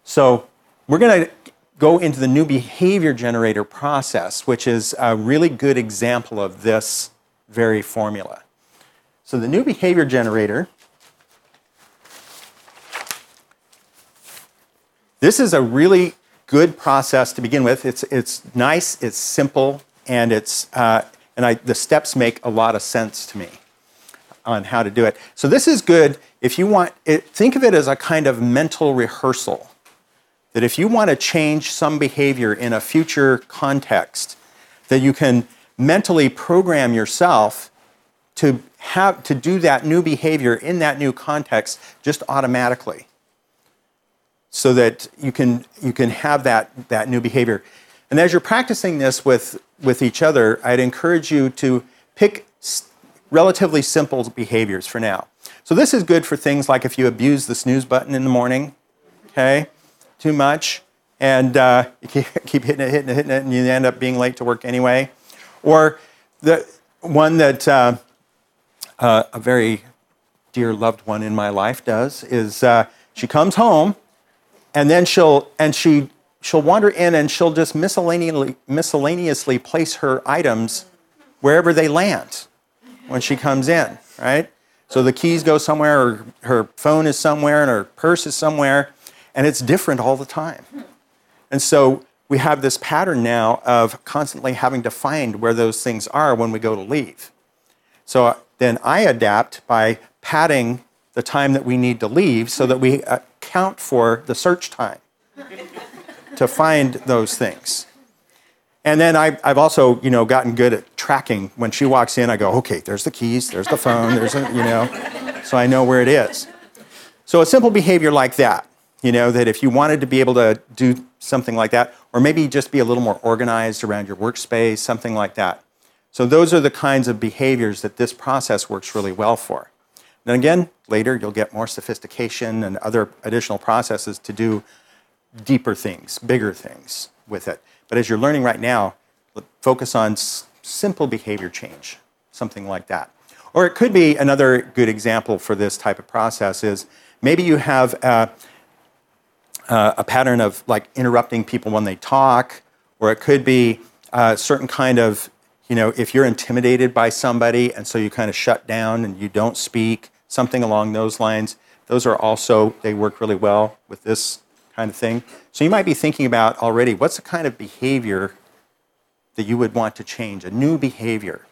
So we're going to go into the new behavior generator process, which is a really good example of this very formula. So the new behavior generator, this is a really good process to begin with. It's nice, it's simple, and the steps make a lot of sense to me on how to do it. So this is good if you want it. Think of it as a kind of mental rehearsal. That if you want to change some behavior in a future context, that you can mentally program yourself to do that new behavior in that new context just automatically, so that you can have that new behavior. And as you're practicing this with each other, I'd encourage you to pick relatively simple behaviors for now. So this is good for things like if you abuse the snooze button in the morning, okay, too much, and you keep hitting it, and you end up being late to work anyway. Or the one that a very dear loved one in my life does is she comes home, and then she'll wander in and she'll just miscellaneously place her items wherever they land when she comes in, right? So the keys go somewhere, or her phone is somewhere, and her purse is somewhere, and it's different all the time. And so we have this pattern now of constantly having to find where those things are when we go to leave. So then I adapt by padding the time that we need to leave so that we account for the search time to find those things. And then I've also, gotten good at tracking. When she walks in, I go, okay, there's the keys, there's the phone, so I know where it is. So a simple behavior like that, that if you wanted to be able to do something like that, or maybe just be a little more organized around your workspace, something like that. So those are the kinds of behaviors that this process works really well for. Then again, later you'll get more sophistication and other additional processes to do deeper things, bigger things with it. But as you're learning right now, focus on simple behavior change, something like that. Or it could be another good example for this type of process is maybe you have a pattern of like interrupting people when they talk, or it could be a certain kind of, if you're intimidated by somebody and so you kind of shut down and you don't speak, something along those lines. Those are also, they work really well with this kind of thing. So you might be thinking about already, what's the kind of behavior that you would want to change, a new behavior